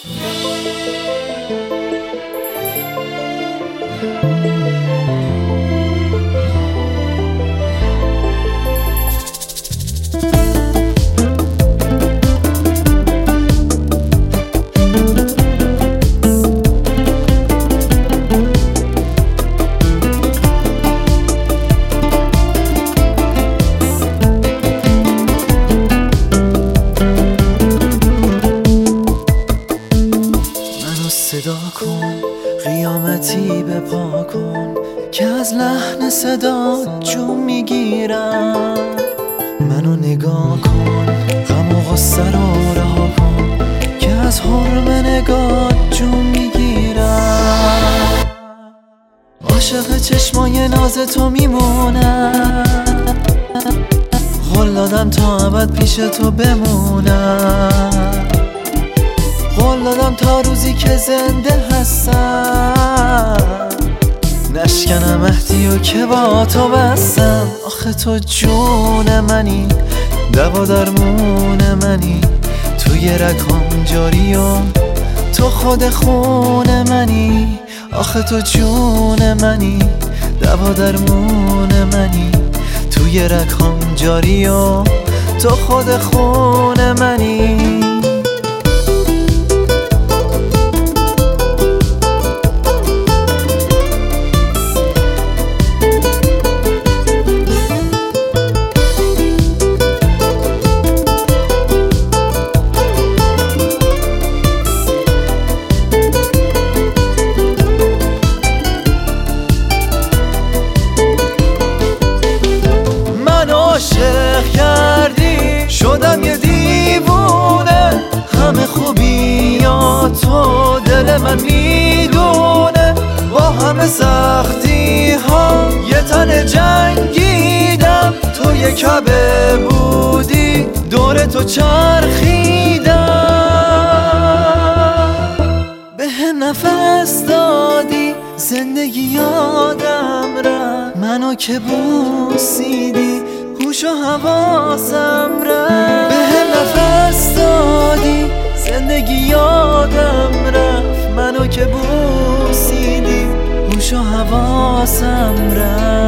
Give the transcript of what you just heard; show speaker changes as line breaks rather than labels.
صدا کن قیامتی به پا کن که از لحن صدا جون میگیرم. منو نگاه کن غم و غصه رو رها کن که از حرم نگاه جون میگیرم. عاشق چشمای ناز تو میمونم، قول دادم تا ابد پیش تو بمونم، قول دادم تا روزی که زنده هستم نشکنم عهدی و که با تو بستم. آخه تو جون منی، دوا درمون منی، توی رگام جاری و تو خود خون منی. آخه تو جون منی، دوا درمون منی، توی رگام جاری و تو خود خون منی. عاشق کردی شدم یه دیوونه، همه خوبیاتو دل من میدونه. با همه سختی ها یه تن جنگیدم، تو یه کعبه بودی دور تو چرخیدم. به هم نفس دادی زندگی یادم رفت، منو که بوسیدی هوش و حواسم رفت. به هم نفس دادی زندگی یادم رفت، منو که بوسیدی هوش و حواسم رفت.